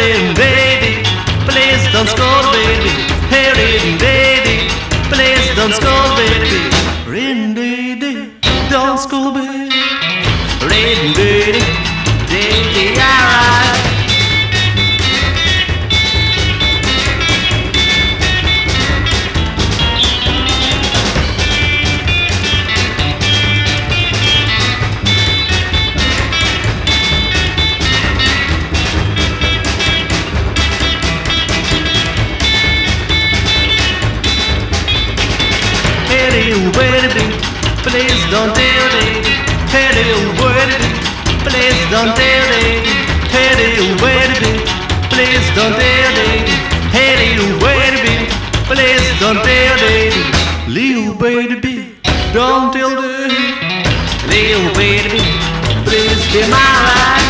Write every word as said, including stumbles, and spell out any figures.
little baby, please don't scold, baby. Hey, little baby, please don't scold, baby. Little baby, don't scold, baby. Little baby, baby, alright. Hey, little baby, please don't tell me. Hey, little baby, please don't tell me. Hey, little baby, please don't tell me. Hey, little baby, please don't tell me. Little baby, don't tell me. Little baby, please be my life.